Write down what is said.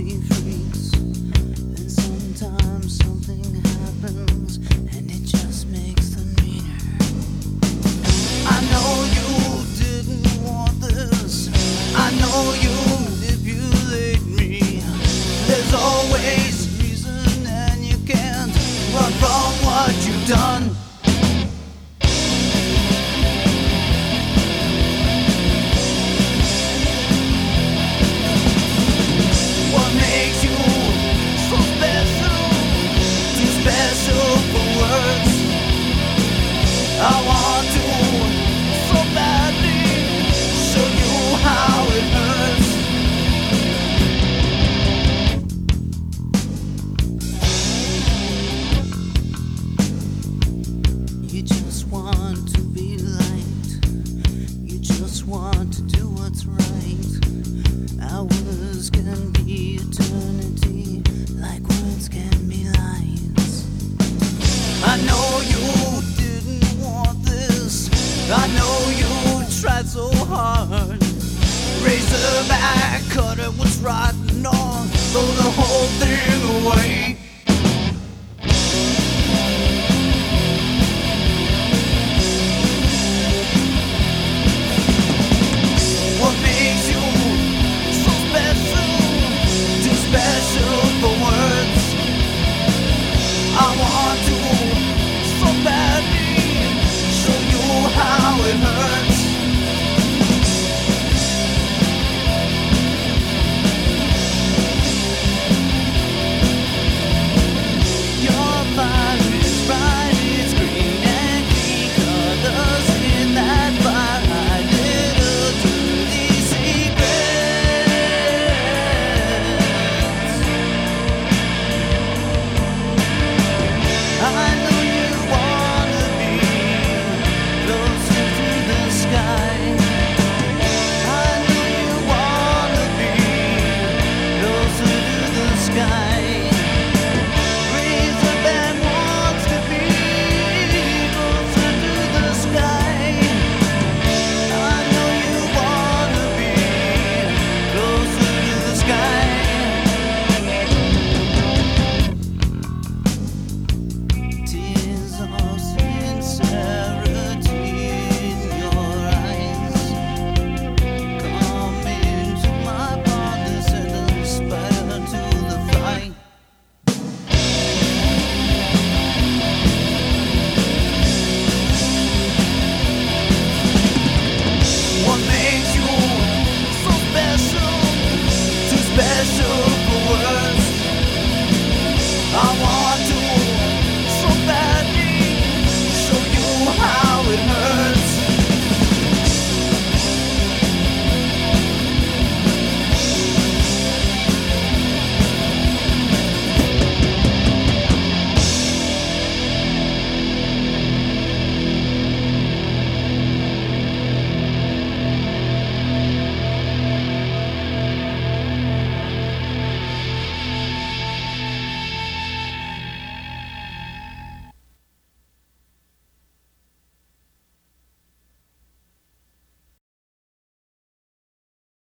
reality freaks. And sometimes something happens and it just makes them meaner. I know you didn't want this. I know you manipulate me. There's always reason and you can't run from what you've done. What makes you so special? Too special for words. I want to so badly show you how it hurts. You just want to be liked. You just want to do what's right. Hours can be eternity, like words can be lines. I know you didn't want this. I know you tried so hard. Razor back, cut it what's right and wrong. Throw the whole thing away.